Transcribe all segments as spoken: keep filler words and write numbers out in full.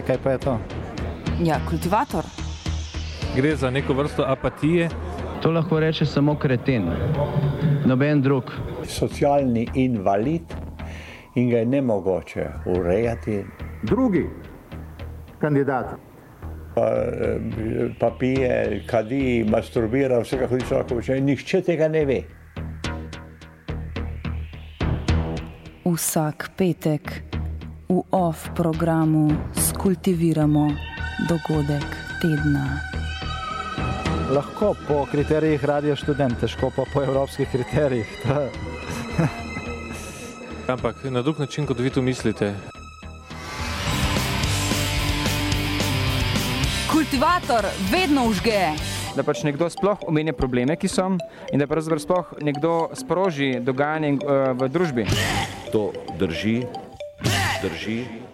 Kaj pa je to? Ja, kultivator. Gre za neko vrsto apatije. To lahko reče samo kreten, noben drug. Socialni invalid in ga je nemogoče urejati. Drugi kandidat. Pa, pa pije, kadi, masturbira, vse kako človek hoče. Nihče tega ne ve. Vsak petek v off programu skultiviramo dogodek tedna. Lahko po kriterijih Radio Študent, težko pa po evropskih kriterijih. Ampak na drug način, kot vi to mislite. Kultivator vedno užge. Da pač nekdo sploh omenja probleme, ki so, in da pravzaprav sploh nekdo sproži dogajanje uh, v družbi. To drži, drži.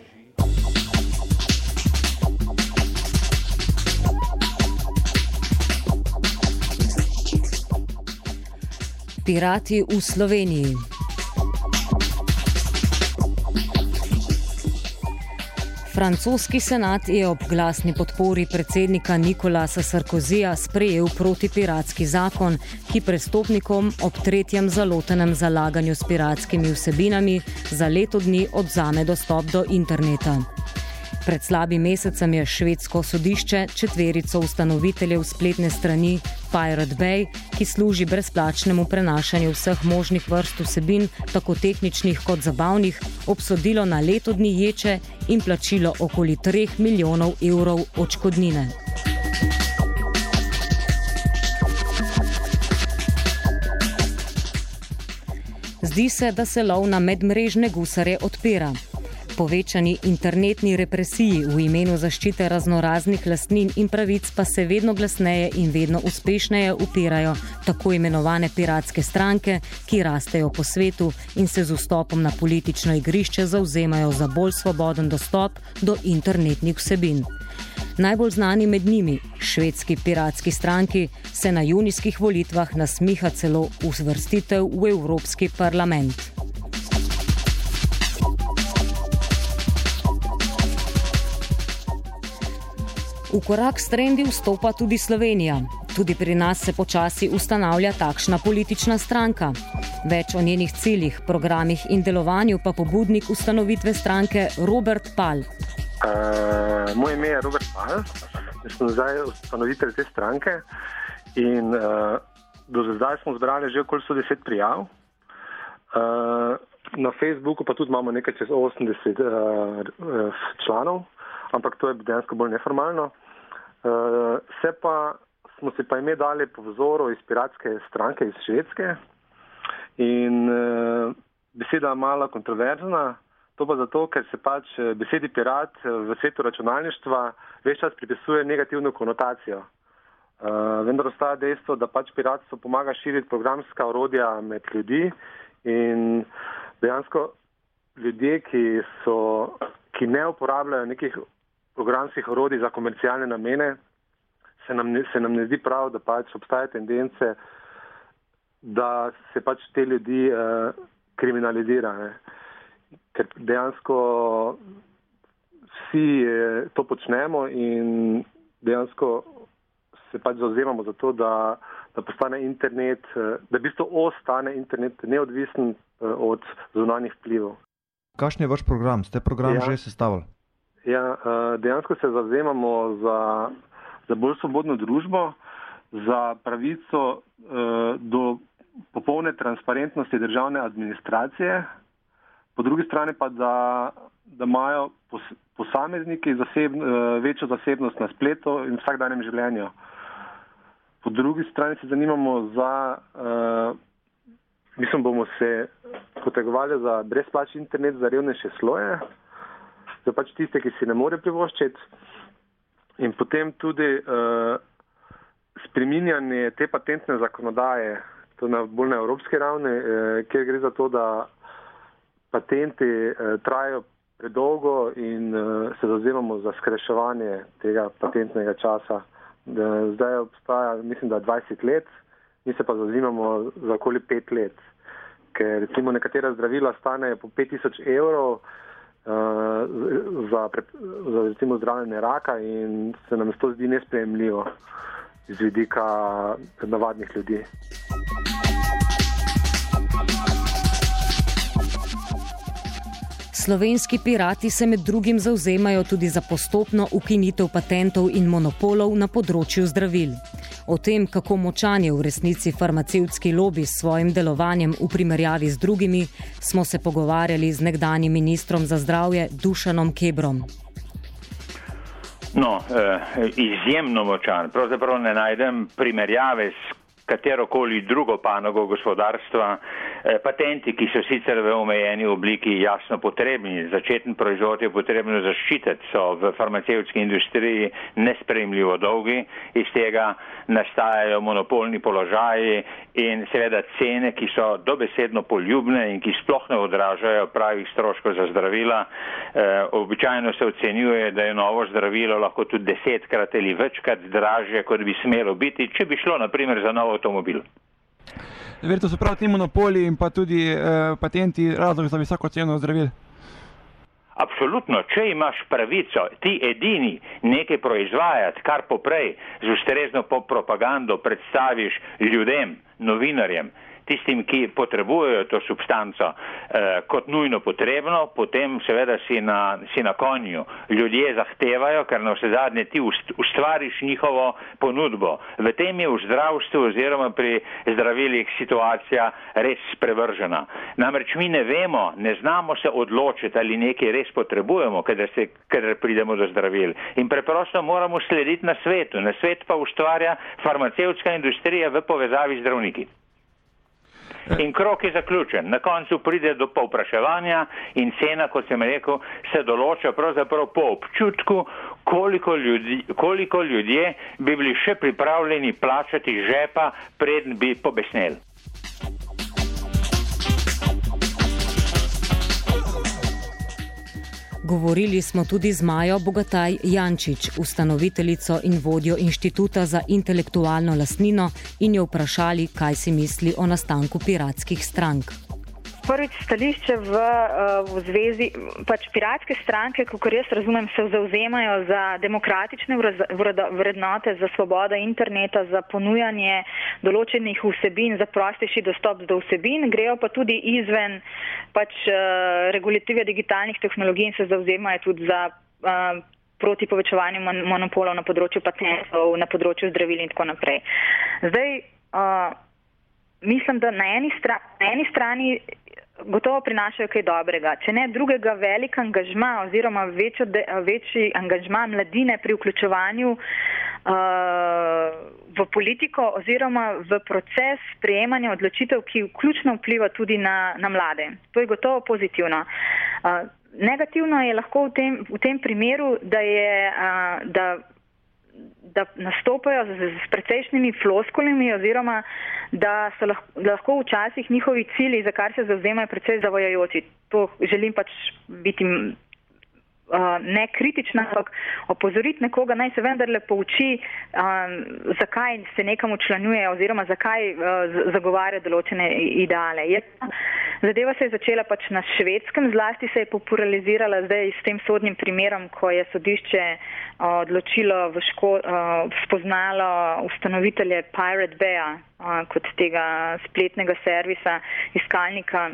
Pirati v Sloveniji. Francoski senat je ob glasni podpori predsednika Nicolasa Sarkozija sprejel protipiratski zakon, ki prestopnikom ob tretjem zalotenem zalaganju s piratskimi vsebinami za leto dni odvzame dostop do interneta. Pred slabim mesecem je švedsko sodišče četverico ustanoviteljev spletne strani Pirate Bay, ki služi brezplačnemu prenašanju vseh možnih vrst vsebin, tako tehničnih kot zabavnih, obsodilo na leto dni ječe in plačilo okoli treh milijonov evrov odškodnine. Zdi se, da se lov na medmrežne gusarje odpira. Povečani internetni represiji v imenu zaščite raznoraznih lastnin in pravic pa se vedno glasneje in vedno uspešneje upirajo tako imenovane piratske stranke, ki rastejo po svetu in se z vstopom na politično igrišče zavzemajo za bolj svoboden dostop do internetnih vsebin. Najbolj znani med njimi, švedski piratski stranki, se na junijskih volitvah nasmiha celo uvrstitev v Evropski parlament. V korak s trendi vstopa tudi Slovenija. Tudi pri nas se počasi ustanavlja takšna politična stranka. Več o njenih ciljih, programih in delovanju pa pobudnik ustanovitve stranke Robert Pal. Uh, moje ime je Robert Pal, jaz sem zdaj ustanovitelj te stranke in uh, do zdaj smo zbrali že okoli sto deset prijav. Uh, na Facebooku pa tudi imamo nekaj čez osemdeset uh, članov, ampak to je dejansko bolj neformalno. Uh, se pa, smo si pa ime dali po vzoru iz piratske stranke iz Švedske in uh, beseda je malo kontroverzna, to pa zato, ker se pač besedi pirat v svetu računalništva ves čas pripisuje negativno konotacijo. Uh, vendar ostaja dejstvo, da pač piratstvo pomaga širiti programska orodja med ljudi in dejansko ljudje, ki, so, ki ne uporabljajo nekih programskih orodij za komercialne namene, se nam, ne, se nam ne zdi prav, da pač obstaja tendence, da se pač te ljudi eh, kriminalizira. Ne. Ker dejansko vsi eh, to počnemo in dejansko se pač zavzemamo za to, da, da postane internet, eh, da v bistvu ostane internet neodvisen eh, od zunanjih vplivov. Kakšen je vaš program? Ste program ja. že sestavili? Ja, dejansko se zavzemamo za, za bolj svobodno družbo, za pravico do popolne transparentnosti državne administracije, po drugi strani pa, da, da imajo posamezniki zaseb, večjo zasebnost na spletu in vsakdanjem življenju. Po drugi strani se zanimamo za, mislim, bomo se potegovali za brezplačni internet za revnejše sloje, za pač tiste, ki si ne more privoščiti, in potem tudi uh, spreminjanje te patentne zakonodaje, to na bolj na evropski ravni, uh, kjer gre za to, da patenti uh, trajajo predolgo in uh, se zavzemamo za skrajševanje tega patentnega časa. Uh, zdaj obstaja, mislim, da dvajset let, mi se pa zavzemamo za okoli pet let, ker recimo nekatera zdravila stanejo po pet tisoč evrov, za, za recimo zdravljenje raka in se nam to zdi nesprejemljivo iz vidika navadnih ljudi. Slovenski pirati se med drugim zavzemajo tudi za postopno ukinitev patentov in monopolov na področju zdravil. O tem, kako močan je v resnici farmacevtski lobi s svojim delovanjem v primerjavi z drugimi, smo se pogovarjali z nekdanjim ministrom za zdravje Dušanom Kebrom. No, eh, izjemno močan. Pravzaprav ne najdem primerjave s katerokoli drugo panogo gospodarstva. Patenti, ki so sicer v omejeni obliki jasno potrebni, začeten proizvod je potrebno zaščititi, so v farmacevtski industriji nesprejemljivo dolgi, iz tega nastajajo monopolni položaji in seveda cene, ki so dobesedno poljubne in ki sploh ne odražajo pravih stroškov za zdravila. E, običajno se ocenjuje, da je novo zdravilo lahko tudi desetkrat ali večkrat dražje, kot bi smelo biti, če bi šlo na primer za nov avtomobil. Verjetno so prav ti monopoli in pa tudi eh, patenti razlog za visoko ceno zdravil. Absolutno, če imaš pravico, ti edini nekaj proizvajati, kar poprej z ustrezno propagando predstaviš ljudem, novinarjem, tistim, ki potrebujejo to substanco eh, kot nujno potrebno, potem seveda si na, si na konju. Ljudje zahtevajo, ker na vse zadnje ti ustvariš njihovo ponudbo. V tem je v zdravstvu oziroma pri zdravilih situacija res sprevržena. Namreč mi ne vemo, ne znamo se odločiti, ali nekaj res potrebujemo, kadar, se, kadar pridemo do zdravil. In preprosto moramo slediti na svetu. Na svet pa ustvarja farmacevtska industrija v povezavi z zdravniki. In krok je zaključen. Na koncu pride do povpraševanja in cena, kot sem rekel, se določa pravzaprav po občutku, koliko, ljudi, koliko ljudje bi bili še pripravljeni plačati žepa, preden bi pobesneli. Govorili smo tudi z Majo Bogataj Jančič, ustanoviteljico in vodjo Inštituta za intelektualno lastnino, in jo vprašali, kaj si misli o nastanku piratskih strank. Prvič stališče v, v zvezi, pač piratske stranke, kakor jaz razumem, se zavzemajo za demokratične vrednote, za svobodo interneta, za ponujanje določenih vsebin, za prostejši dostop do vsebin, grejo pa tudi izven pač regulative digitalnih tehnologij in se zavzemajo tudi za uh, proti povečevanju monopolov na področju patentov, na področju zdravil in tako naprej. Zdaj, uh, mislim, da na eni, stra, na eni strani gotovo prinašajo kaj dobrega. Če ne drugega, velik angažma oziroma večjo de, večji angažma mladine pri vključevanju uh, v politiko oziroma v proces sprejemanja odločitev, ki vključno vpliva tudi na, na mlade. To je gotovo pozitivno. Uh, negativno je lahko v tem, v tem primeru, da je uh, da da nastopajo z, z precejšnjimi floskulami oziroma da so lahko, da lahko včasih njihovi cilji, za kar se zavzemajo, precej zavajajoči. To želim pač biti uh, ne kritična, ampak opozoriti nekoga, naj se vendarle pouči, um, zakaj se nekam učlanjuje oziroma zakaj uh, zagovarja določene ideale. Je, zadeva se je začela pač na Švedskem, zlasti se je popularizirala zdaj s tem sodnim primerom, ko je sodišče uh, odločilo v ško, uh, spoznalo ustanovitelje Pirate Bay uh, kot tega spletnega servisa, iskalnika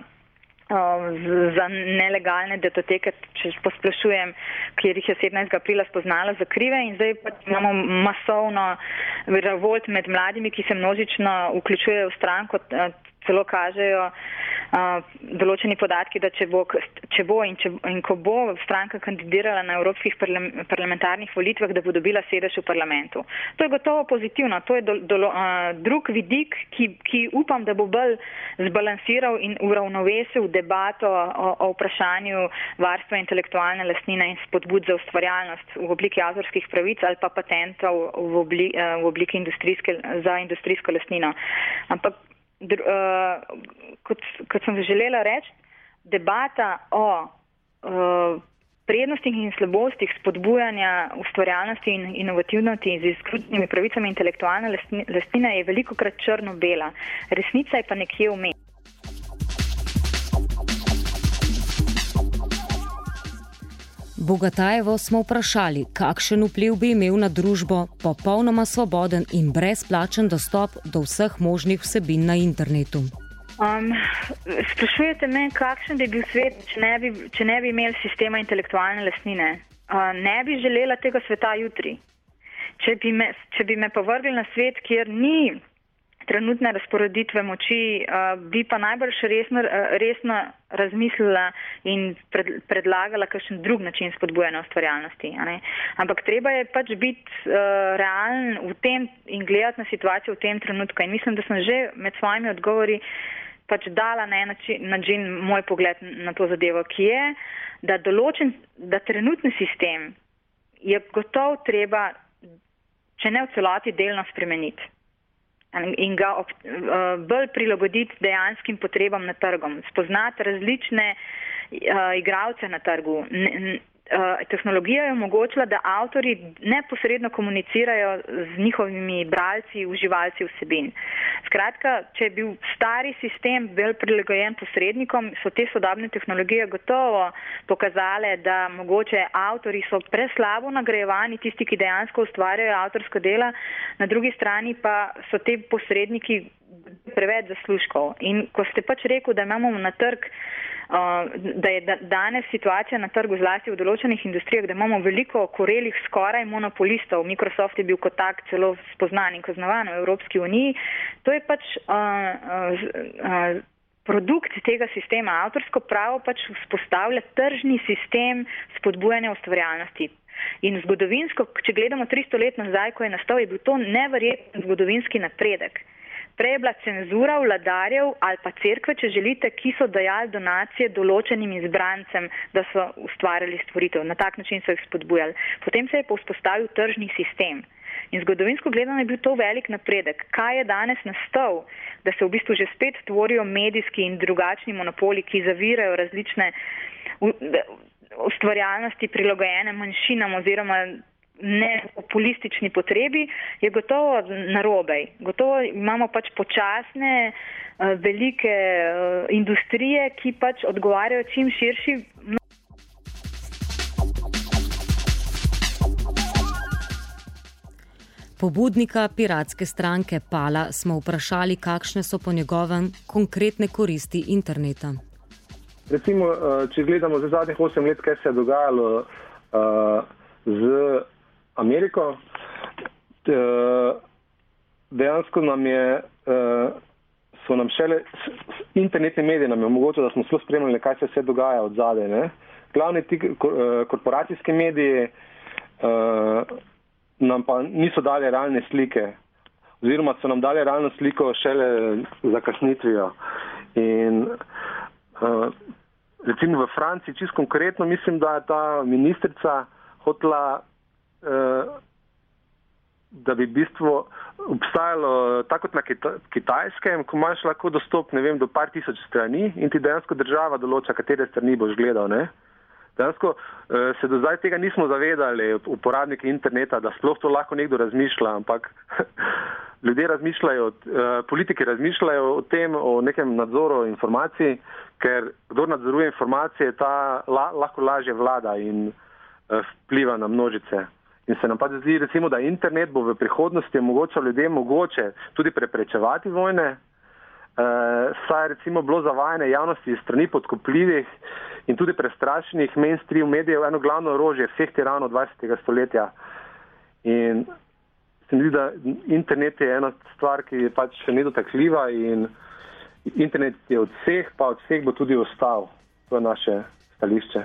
za nelegalne datoteke, če posplošujem, kjer jih je sedemnajstega aprila spoznala za krive in zdaj pa imamo masovno revolt med mladimi, ki se množično vključujejo v stranko, celo kažejo uh, določeni podatki, da če bo, če bo in, če, in ko bo stranka kandidirala na evropskih parlamentarnih volitvah, da bo dobila sedež v parlamentu. To je gotovo pozitivno, to je do, do, uh, drug vidik, ki, ki upam, da bo bolj zbalansiral in uravnovesil debato o, o vprašanju varstva intelektualne lastnine in spodbud za ustvarjalnost v obliki avtorskih pravic ali pa patentov v, obli, uh, v obliki industrijske, za industrijsko lastnino. Ampak Dr, uh, kot, kot sem želela reči, debata o uh, prednostih in slabostih spodbujanja ustvarjalnosti in inovativnosti z izključnimi pravicami intelektualne lastnine je velikokrat črno-bela. Resnica je pa nekje vmes. Bogatajevo smo vprašali, kakšen vpliv bi imel na družbo popolnoma svoboden in brezplačen dostop do vseh možnih vsebin na internetu. Um, sprašujete me, kakšen bi bil svet, če ne bi, če ne bi imeli sistema intelektualne lastnine. Uh, ne bi želela tega sveta jutri. Če bi me, če bi me povrgli na svet, kjer ni trenutne razporeditve moči, uh, bi pa najbrž resno, resno razmislila in pred, predlagala kakšen drug način spodbujanja ustvarjalnosti. Ampak treba je pač biti uh, realen v tem in gledati na situacijo v tem trenutku. In mislim, da sem že med svojimi odgovori pač dala na en način, način moj pogled na to zadevo, ki je, da določen, da trenutni sistem je gotovo treba, če ne v celoti, delno spremeniti in ga ob, uh, bolj prilagoditi dejanskim potrebam na trgom, spoznati različne uh, igralce na trgu. N, n, uh, tehnologija je omogočila, da avtori neposredno komunicirajo z njihovimi bralci, uživalci vsebin. Skratka, če je bil stari sistem bolj prilagojen posrednikom, so te sodobne tehnologije gotovo pokazale, da mogoče avtori so preslabo nagrajevani, tisti, ki dejansko ustvarjajo avtorsko dela, na drugi strani pa so te posredniki preveč zaslužkov. In ko ste pač rekel, da imamo na trg, da je danes situacija na trgu zlasti v določenih industrijah, da imamo veliko korelih skoraj monopolistov. Microsoft je bil kot tak celo spoznan in kaznovan v Evropski uniji. To je pač uh, uh, uh, produkt tega sistema. Avtorsko pravo pač vzpostavlja tržni sistem spodbujanja ustvarjalnosti. In zgodovinsko, če gledamo tristo let nazaj, ko je nastal, je bil to neverjeten zgodovinski napredek. Prej je bila cenzura vladarjev ali pa cerkve, če želite, ki so dajali donacije določenim izbrancem, da so ustvarjali stvoritev. Na tak način so jih spodbujali. Potem se je pa vzpostavil tržni sistem. In zgodovinsko gledano je bil to velik napredek. Kaj je danes nastal, da se v bistvu že spet tvorijo medijski in drugačni monopoli, ki zavirajo različne ustvarjalnosti prilagojene manjšinam oziroma ne populistični potrebi, je gotovo narobej. Gotovo imamo pač počasne, velike industrije, ki pač odgovarjajo čim širši. Pobudnika piratske stranke Pala smo vprašali, kakšne so po njegovem konkretne koristi interneta. Recimo, če gledamo za zadnjih osem let, kaj se je dogajalo uh, z Ameriko, dejansko nam je, so nam šele, internetni mediji nam je omogočili, da smo zelo spremljali, kaj se vse dogaja od zadaj. Ne? Glavni ti korporacijski mediji nam pa niso dali realne slike, oziroma so nam dali realno sliko šele za kasnitvijo. In recimo v Franciji, čisto konkretno, mislim, da je ta ministrica hotela, da bi v bistvu obstajalo tako kot na Kitajskem, ko imaš lahko dostop, ne vem, do par tisoč strani in ti dejansko država določa, katere strani boš gledal, ne? Dejansko se do zdaj tega nismo zavedali, uporabniki interneta, da sploh to lahko nekdo razmišlja, ampak ljudje razmišljajo, politiki razmišljajo o tem, o nekem nadzoru informacij, ker kdor nadzoruje informacije, ta lahko lažje vlada in vpliva na množice. In se nam pa zdi, recimo, da internet bo v prihodnosti omogočal ljudem mogoče tudi preprečevati vojne, eh, saj je recimo bilo zavajanje javnosti strani podkupljivih in tudi prestrašenih mainstream medijev eno glavno orožje vseh tiranov dvajsetega stoletja. In se mi zdi, da internet je ena stvar, ki je pač nedotakljiva in internet je od vseh, pa od vseh bo tudi ostal. To je naše stališče.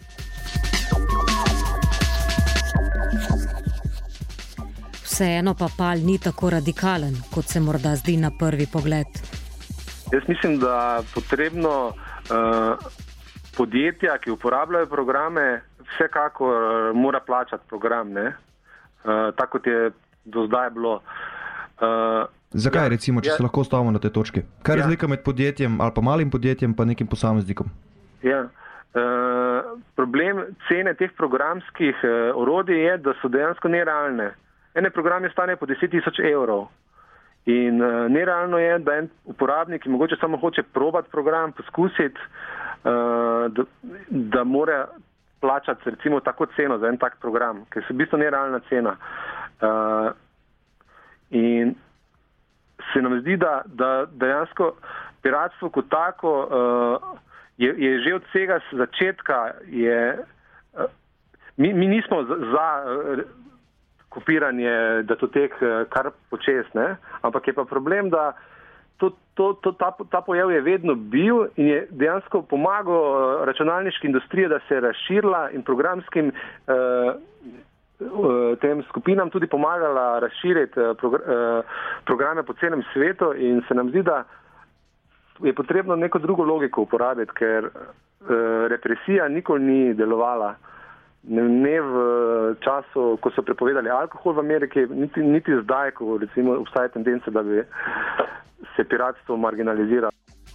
Vseeno pa Pal ni tako radikalen, kot se morda zdi na prvi pogled. Jaz mislim, da potrebno uh, podjetja, ki uporabljajo programe, vsekakor uh, mora plačati program, ne? Uh, tako kot je do zdaj bilo. Uh, Zakaj, ja, recimo, če ja, se lahko ustavimo na te točke? Kaj je ja. razlika med podjetjem ali pa malim podjetjem pa nekim posameznikom? Ja. Uh, problem cene teh programskih uh, orodij je, da so dejansko nerealne. Ene programe stane po deset tisoč evrov in uh, nerealno je, da en uporabnik, ki mogoče samo hoče probati program, poskusiti, uh, da, da mora plačati recimo tako ceno za en tak program, ker se v bistvu nerealna cena. Uh, in se nam zdi, da, da dejansko piratstvo kot tako uh, je, je že od vsega začetka je, uh, mi, mi nismo za, za uh, kopiranje datotek uh, kar počes, ne? Ampak je pa problem, da to, to, to, ta, ta pojav je vedno bil in je dejansko pomagal uh, računalniški industriji, da se je razširila in programskim uh, tem skupinam tudi pomagala razširiti programe po celem svetu in se nam zdi, da je potrebno neko drugo logiko uporabiti, ker represija nikoli ni delovala. Ne v času, ko so prepovedali alkohol v Ameriki, niti, niti zdaj, ko recimo obstaja tendenca, da bi se piratstvo marginaliziralo.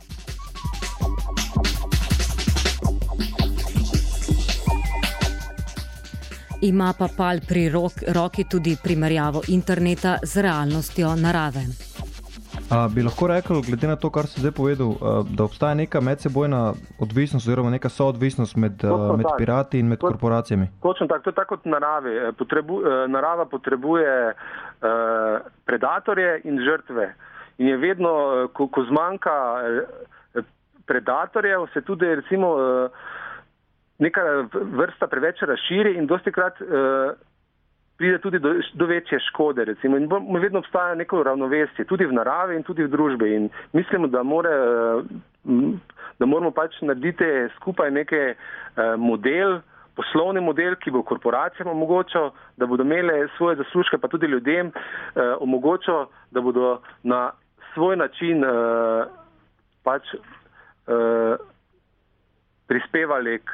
Ima pa Pal pri roki tudi primerjavo interneta z realnostjo narave. A, bi lahko rekel, glede na to, kar si zdaj povedal, da obstaja neka medsebojna odvisnost oziroma neka soodvisnost med, med pirati in med to, korporacijami? Točno tako, to je tako kot naravi. Potrebu, narava potrebuje uh, predatorje in žrtve. In je vedno, ko, ko zmanjka predatorjev, se tudi recimo uh, neka vrsta preveč razširi in dostikrat uh, pride tudi do, do večje škode, recimo. In vedno obstaja neko ravnovesje, tudi v naravi in tudi v družbi. In mislimo, da, more, uh, da moramo pač narediti skupaj neki uh, model, poslovni model, ki bo korporacijam omogočal, da bodo imeli svoje zaslužke, pa tudi ljudem uh, omogočal, da bodo na svoj način uh, pač uh, prispevali k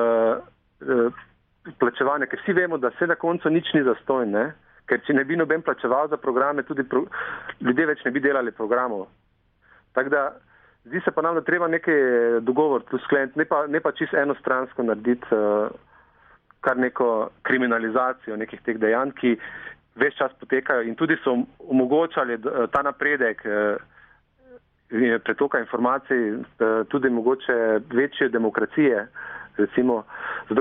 uh, plačevanju, ker vsi vemo, da vse na koncu nič ni zastonj, ne? Ker če ne bi noben plačeval za programe, tudi pro, ljudje več ne bi delali programov. Tako da, zdi se pa nam, da treba nekaj dogovor tu skleniti, ne pa, ne pa čisto enostransko narediti uh, kar neko kriminalizacijo nekih teh dejanj, ki ves čas potekajo in tudi so omogočali uh, ta napredek uh, pretoka informacij, tudi mogoče večje demokracije, recimo, zato,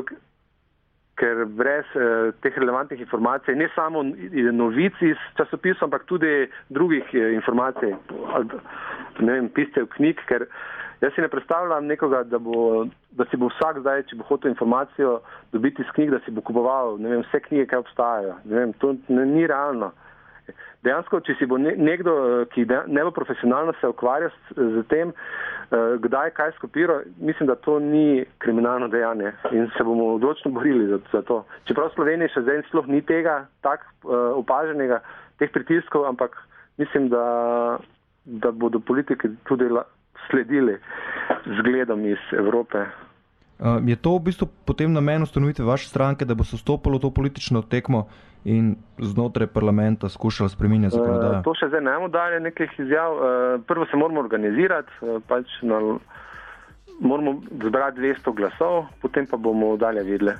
ker brez eh, teh relevantnih informacij, ne samo novic iz časopisov, ampak tudi drugih eh, informacij, ne vem, pistev knjig, ker jaz si ne predstavljam nekoga, da, bo, da si bo vsak zdaj, če bo hotel informacijo dobiti iz knjig, da si bo kupoval, ne vem, vse knjige, kaj obstajajo. Ne vem, to ne, ni realno. Dejansko, če si bo nekdo, ki ne bo profesionalno se ukvarja s, z tem, kdaj kaj skopiral, mislim, da to ni kriminalno dejanje in se bomo odločno borili za, za to. Čeprav v Sloveniji še zdaj sploh ni tega tak uh, opaženega, teh pritiskov, ampak mislim, da, da bodo politiki tudi la, sledili zgledom iz Evrope. Uh, je to v bistvu potem namen ustanovitve vaše stranke, da bo se vstopilo v to politično tekmo in znotraj parlamenta skušala spreminjati zakonodajo? Uh, to še zdaj ne bomo dali nekih izjav. Uh, prvo se moramo organizirati, uh, pač na, moramo zbrati dvesto glasov, potem pa bomo dalje videli.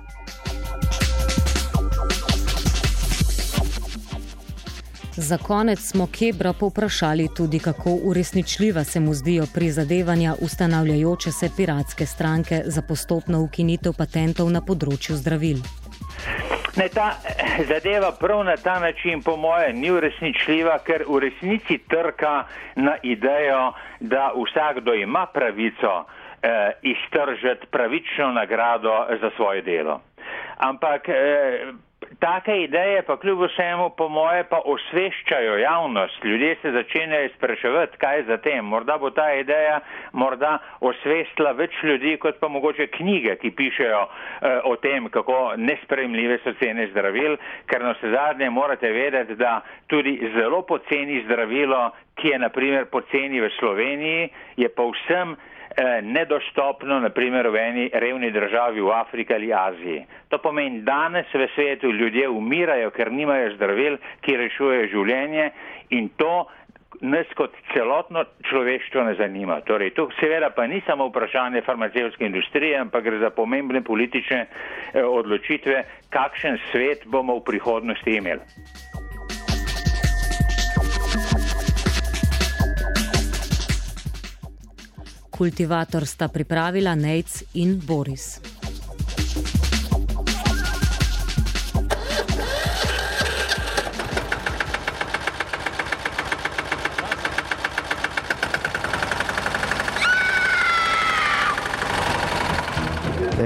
Za konec smo Kebra povprašali tudi, kako uresničljiva se mu zdijo prizadevanja ustanavljajoče se piratske stranke za postopno ukinitev patentov na področju zdravil. Ne, ta zadeva prav na ta način po moje ni uresničljiva, ker v resnici trka na idejo, da vsakdo ima pravico eh, iztržiti pravično nagrado za svoje delo. Ampak eh, take ideje pa kljub vsemu po moje pa osveščajo javnost. Ljudje se začenjajo spraševati, kaj je za tem. Morda bo ta ideja morda osvestila več ljudi, kot pa mogoče knjige, ki pišejo eh, o tem, kako nesprejemljive so cene zdravil, ker na vse zadnje morate vedeti, da tudi zelo poceni zdravilo, ki je na primer poceni v Sloveniji, je povsem nedostopno, na primer v eni revni državi v Afriki ali Aziji. To pomeni, danes v svetu ljudje umirajo, ker nimajo zdravil, ki rešujejo življenje in to nas kot celotno človeštvo ne zanima. Torej, to seveda pa ni samo vprašanje farmacevtske industrije, ampak gre za pomembne politične eh, odločitve, kakšen svet bomo v prihodnosti imeli. Kultivator sta pripravila Nejc in Boris.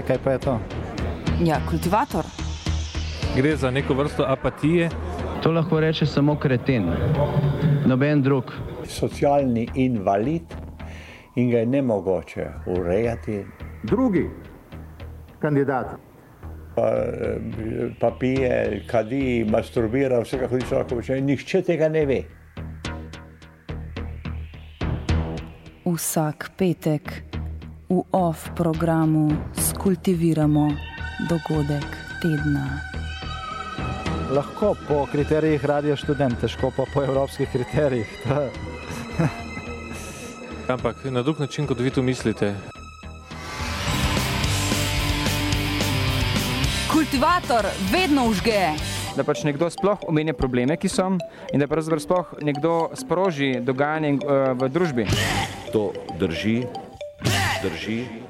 Kaj pa je to? Ja, kultivator. Gre za neko vrsto apatije. To lahko reče samo kreten, noben drug. Socialni invalid in ga je nemogoče urejati. Drugi kandidat. Pa, pa pije, kadi, masturbira, vse kako človek počne. Nihče tega ne ve. Vsak petek v off programu skultiviramo dogodek tedna. Lahko po kriterijih Radio Študent, težko pa po evropskih kriterijih. Ampak na drug način, kot vi to mislite. Kultivator vedno vžge. Da pač nekdo sploh omenja probleme, ki so, in da pravzaprav sploh nekdo sproži dogajanje v družbi. To drži, drži.